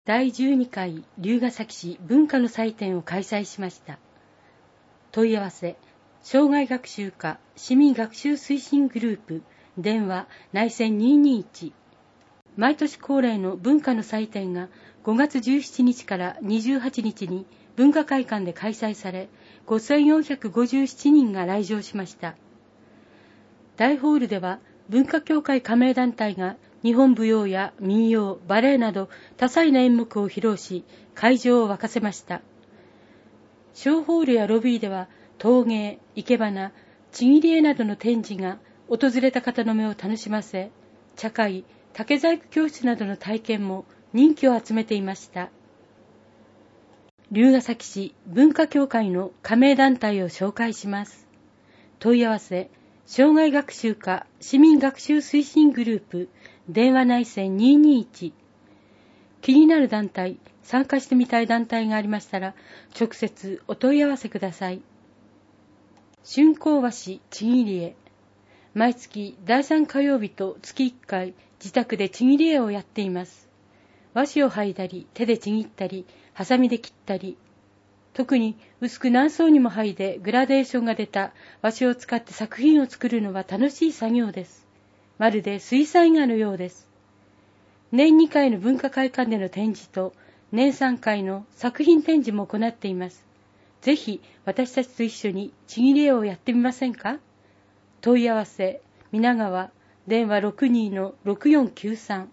第12回龍ケ崎市文化の祭典を開催しました。問い合わせ、障害学習課市民学習推進グループ、電話内線221。毎年恒例の文化の祭典が5月17日から28日に文化会館で開催され、5457人が来場しました。大ホールでは文化協会加盟団体が日本舞踊や民謡、バレエなど多彩な演目を披露し、会場を沸かせました。小ホールやロビーでは陶芸、生け花、ちぎり絵などの展示が訪れた方の目を楽しませ、茶会、竹細工教室などの体験も人気を集めていました。龍ケ崎市文化協会の加盟団体を紹介します。問い合わせ、障害学習課市民学習推進グループ、電話内線221。気になる団体、参加してみたい団体がありましたら、直接お問い合わせください。春光和紙ちぎり絵。毎月第3火曜日と月1回、自宅でちぎり絵をやっています。和紙を剥いだり、手でちぎったり、ハサミで切ったり、特に薄く何層にも剥いでグラデーションが出た和紙を使って作品を作るのは楽しい作業です。まるで水彩画のようです。年2回の文化会館での展示と年3回の作品展示も行っています。ぜひ私たちと一緒にちぎり絵をやってみませんか？問い合わせ、皆川、電話 62-6493。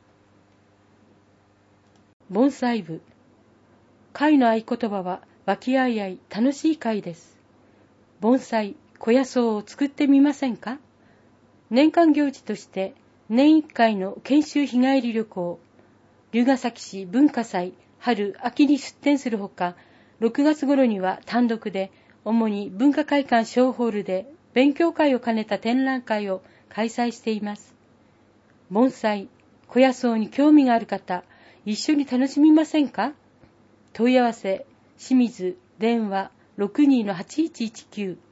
盆栽部。会の合言葉は和気あいあい楽しい会です。盆栽、小野草を作ってみませんか？年間行事として年1回の研修日帰り旅行、龍ケ崎市文化祭春秋に出展するほか、6月頃には単独で主に文化会館小ホールで勉強会を兼ねた展覧会を開催しています。盆栽、小野草に興味がある方、一緒に楽しみませんか？問い合わせ、清水、電話 62-8119